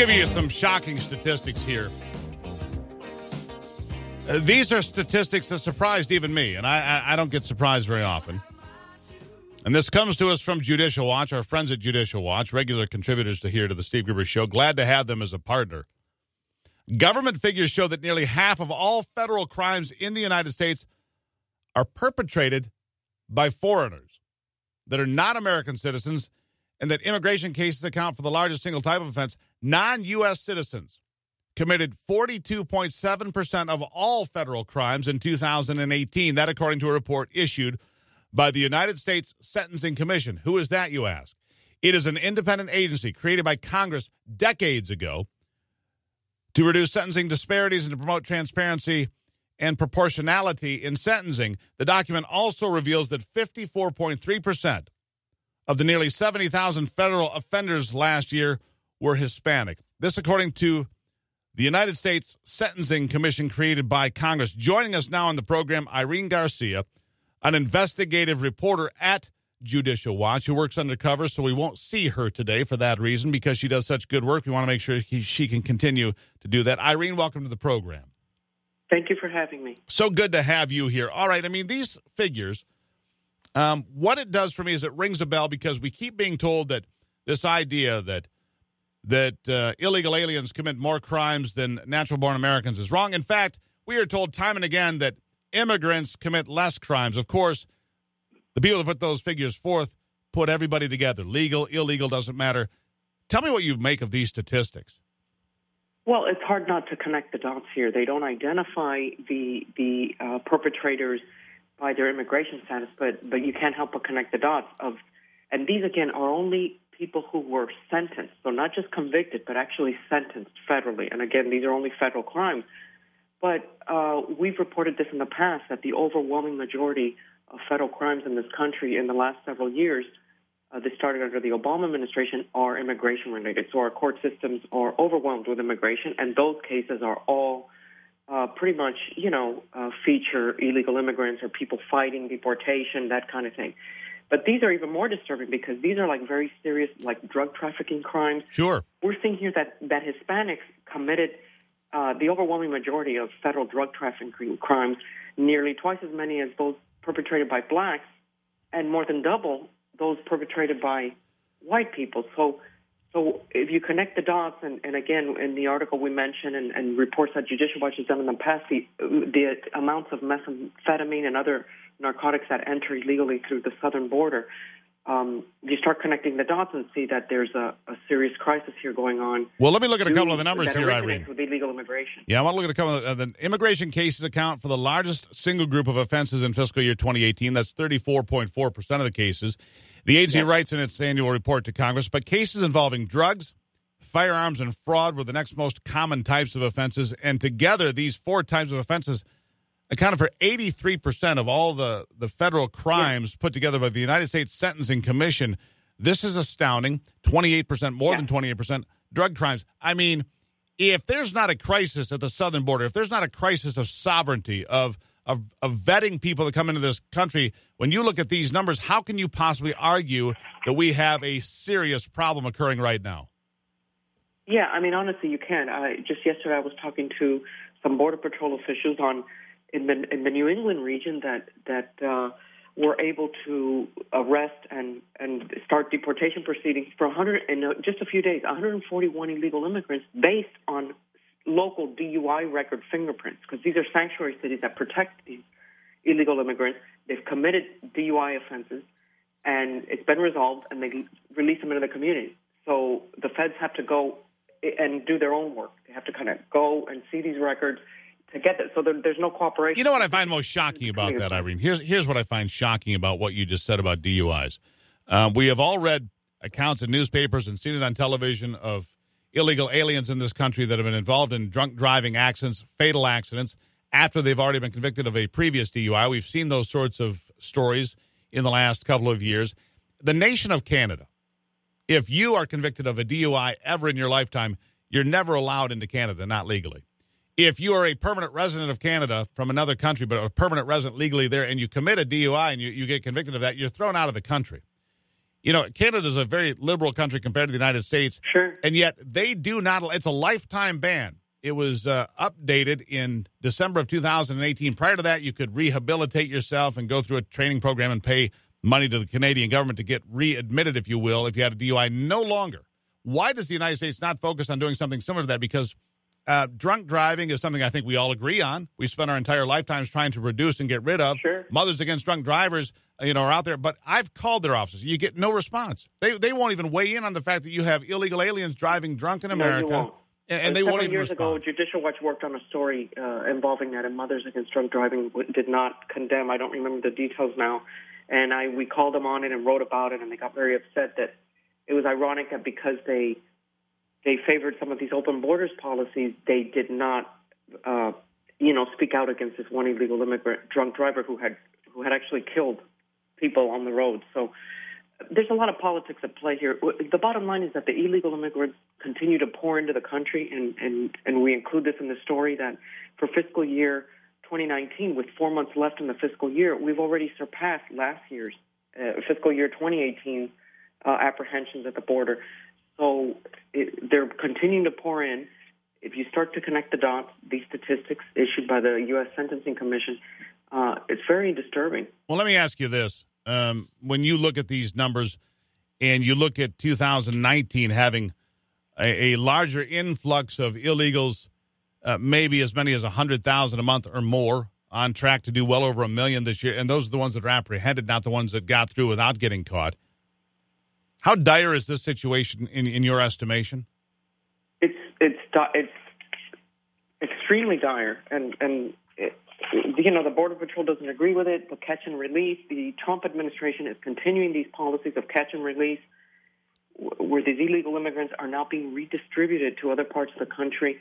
give you some shocking statistics here. These are statistics that surprised even me, and I don't get surprised very often. And this comes to us from Judicial Watch, our friends at Judicial Watch, regular contributors to the Steve Gruber Show. Glad to have them as a partner. Government figures show that nearly half of all federal crimes in the United States are perpetrated by foreigners that are not American citizens, and that immigration cases account for the largest single type of offense. Non-U.S. citizens committed 42.7% of all federal crimes in 2018. That, according to a report issued by the United States Sentencing Commission. Who is that, you ask? It is an independent agency created by Congress decades ago to reduce sentencing disparities and to promote transparency and proportionality in sentencing. The document also reveals that 54.3% of the nearly 70,000 federal offenders last year were Hispanic. This, according to the United States Sentencing Commission created by Congress. Joining us now on the program, Irene Garcia, an investigative reporter at Judicial Watch who works undercover, so we won't see her today for that reason because she does such good work. We want to make sure she can continue to do that. Irene, welcome to the program. Thank you for having me. So good to have you here. All right, I mean, these figures, what it does for me is it rings a bell because we keep being told that this idea that illegal aliens commit more crimes than natural-born Americans is wrong. In fact, we are told time and again that immigrants commit less crimes. Of course, the people that put those figures forth put everybody together. Legal, illegal, doesn't matter. Tell me what you make of these statistics. Well, it's hard not to connect the dots here. They don't identify the perpetrators by their immigration status, but you can't help but connect the dots and these, again, are only people who were sentenced, so not just convicted, but actually sentenced federally. And again, these are only federal crimes. But we've reported this in the past, that the overwhelming majority of federal crimes in this country in the last several years, this started under the Obama administration, are immigration-related. So our court systems are overwhelmed with immigration, and those cases are all pretty much, feature illegal immigrants or people fighting deportation, that kind of thing. But these are even more disturbing because these are like very serious, like drug trafficking crimes. Sure. We're seeing here that Hispanics committed the overwhelming majority of federal drug trafficking crimes, nearly twice as many as those perpetrated by blacks, and more than double those perpetrated by white people. So if you connect the dots, and again, in the article we mentioned and reports that Judicial Watch has done in the past, the amounts of methamphetamine and other narcotics that enter illegally through the southern border, you start connecting the dots and see that there's a serious crisis here going on. Well, let me look at a couple of the numbers here, Irene. With illegal immigration. Yeah, I want to look at a couple of the immigration cases account for the largest single group of offenses in fiscal year 2018. That's 34.4% of the cases. The agency writes in its annual report to Congress, but cases involving drugs, firearms, and fraud were the next most common types of offenses, and together these four types of offenses accounted for 83% of all the federal crimes put together by the United States Sentencing Commission. This is astounding. 28%, more than 28% drug crimes. I mean, if there's not a crisis at the southern border, if there's not a crisis of sovereignty, of vetting people that come into this country, when you look at these numbers, how can you possibly argue that we have a serious problem occurring right now? Yeah, I mean, honestly, you can. Just yesterday I was talking to some Border Patrol officials in the New England region that were able to arrest and start deportation proceedings for just a few days, 141 illegal immigrants based on local DUI record fingerprints, because these are sanctuary cities that protect these illegal immigrants. They've committed DUI offenses, and it's been resolved, and they release them into the community. So the feds have to go and do their own work. They have to kind of go and see these records to get that. So there's no cooperation. You know what I find most shocking about that, Irene? Here's what I find shocking about what you just said about DUIs. We have all read accounts in newspapers and seen it on television of illegal aliens in this country that have been involved in drunk driving accidents, fatal accidents, after they've already been convicted of a previous DUI. We've seen those sorts of stories in the last couple of years. The nation of Canada, if you are convicted of a DUI ever in your lifetime, you're never allowed into Canada, not legally. If you are a permanent resident of Canada from another country, but a permanent resident legally there, and you commit a DUI and you get convicted of that, you're thrown out of the country. Canada's a very liberal country compared to the United States. Sure. And yet they do not. It's a lifetime ban. It was updated in December of 2018. Prior to that, you could rehabilitate yourself and go through a training program and pay money to the Canadian government to get readmitted, if you will, if you had a DUI. No longer. Why does the United States not focus on doing something similar to that? Because drunk driving is something I think we all agree on. We spend our entire lifetimes trying to reduce and get rid of. Sure. Mothers Against Drunk Drivers, are out there. But I've called their offices. You get no response. They won't even weigh in on the fact that you have illegal aliens driving drunk in America. No, you won't. And they won't even years respond. ago, Judicial Watch worked on a story involving that, and Mothers Against Drunk Driving did not condemn. I don't remember the details now. And we called them on it and wrote about it, and they got very upset that it was ironic that because they favored some of these open borders policies, they did not, speak out against this one illegal immigrant drunk driver who had actually killed people on the road. So there's a lot of politics at play here. The bottom line is that the illegal immigrants continue to pour into the country, and we include this in the story that for fiscal year 2019, with 4 months left in the fiscal year, we've already surpassed last year's fiscal year 2018 apprehensions at the border. So they're continuing to pour in. If you start to connect the dots, these statistics issued by the U.S. Sentencing Commission, it's very disturbing. Well, let me ask you this. When you look at these numbers and you look at 2019 having a larger influx of illegals, maybe as many as 100,000 a month or more, on track to do well over 1 million this year, and those are the ones that are apprehended, not the ones that got through without getting caught. How dire is this situation in your estimation? It's extremely dire, and the Border Patrol doesn't agree with it. The catch and release, the Trump administration is continuing these policies of catch and release, where these illegal immigrants are now being redistributed to other parts of the country.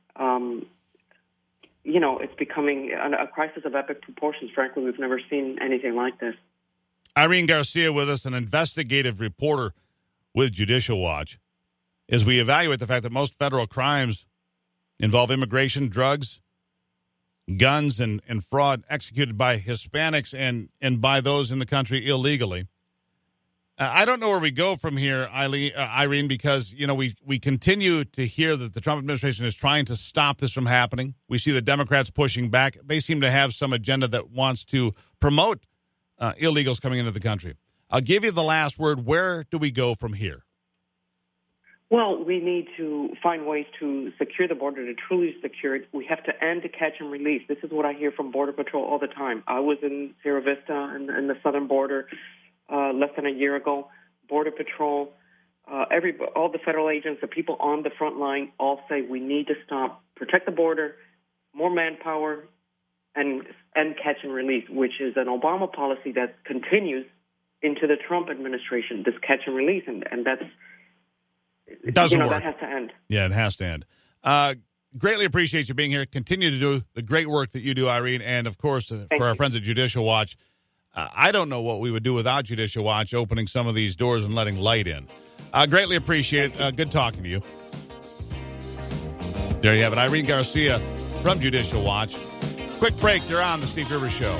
It's becoming a crisis of epic proportions. Frankly, we've never seen anything like this. Irene Garcia with us, an investigative reporter with Judicial Watch, as we evaluate the fact that most federal crimes involve immigration, drugs, guns, and fraud executed by Hispanics and by those in the country illegally. I don't know where we go from here, Irene, because, we continue to hear that the Trump administration is trying to stop this from happening. We see the Democrats pushing back. They seem to have some agenda that wants to promote illegals coming into the country. I'll give you the last word. Where do we go from here? Well, we need to find ways to secure the border, to truly secure it. We have to end the catch and release. This is what I hear from Border Patrol all the time. I was in Sierra Vista and the southern border less than a year ago. Border Patrol, all the federal agents, the people on the front line all say we need to stop, protect the border, more manpower, and catch and release, which is an Obama policy that continues into the Trump administration, this catch and release, and that's, it doesn't work. That has to end. Yeah, it has to end. Greatly appreciate you being here. Continue to do the great work that you do, Irene, and, of course, for our friends at Judicial Watch, I don't know what we would do without Judicial Watch opening some of these doors and letting light in. Greatly appreciate it. Good talking to you. There you have it. Irene Garcia from Judicial Watch. Quick break. You're on the Steve Rivers Show.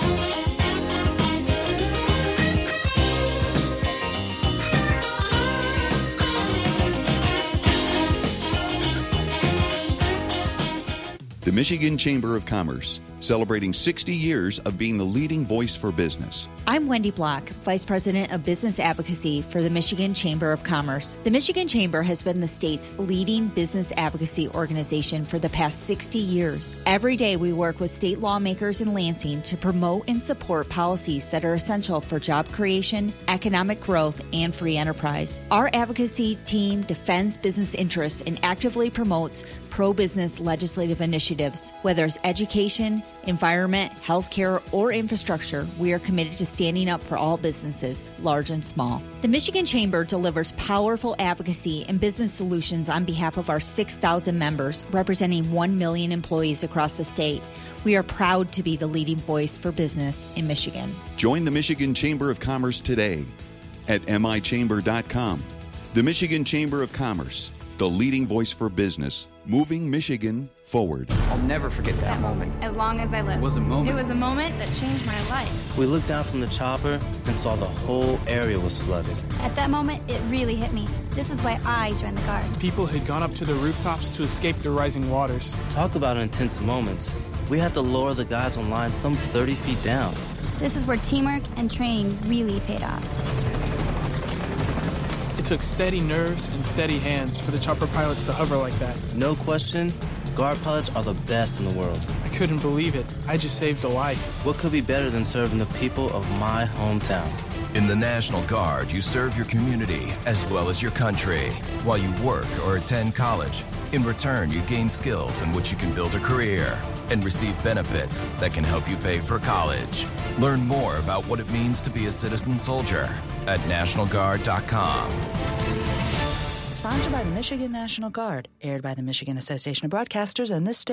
The Michigan Chamber of Commerce, celebrating 60 years of being the leading voice for business. I'm Wendy Block, Vice President of Business Advocacy for the Michigan Chamber of Commerce. The Michigan Chamber has been the state's leading business advocacy organization for the past 60 years. Every day we work with state lawmakers in Lansing to promote and support policies that are essential for job creation, economic growth, and free enterprise. Our advocacy team defends business interests and actively promotes pro-business legislative initiatives. Whether it's education, environment, healthcare, or infrastructure, we are committed to standing up for all businesses, large and small. The Michigan Chamber delivers powerful advocacy and business solutions on behalf of our 6,000 members, representing 1 million employees across the state. We are proud to be the leading voice for business in Michigan. Join the Michigan Chamber of Commerce today at michamber.com. The Michigan Chamber of Commerce, the leading voice for business moving Michigan forward. I'll never forget that moment. As long as I live. It was a moment. It was a moment that changed my life. We looked down from the chopper and saw the whole area was flooded. At that moment, it really hit me. This is why I joined the Guard. People had gone up to the rooftops to escape the rising waters. Talk about intense moments. We had to lower the guys on line some 30 feet down. This is where teamwork and training really paid off. It took steady nerves and steady hands for the chopper pilots to hover like that. No question, Guard pilots are the best in the world. I couldn't believe it. I just saved a life. What could be better than serving the people of my hometown? In the National Guard, you serve your community as well as your country while you work or attend college. In return, you gain skills in which you can build a career and receive benefits that can help you pay for college. Learn more about what it means to be a citizen soldier at NationalGuard.com. Sponsored by the Michigan National Guard, aired by the Michigan Association of Broadcasters and this state.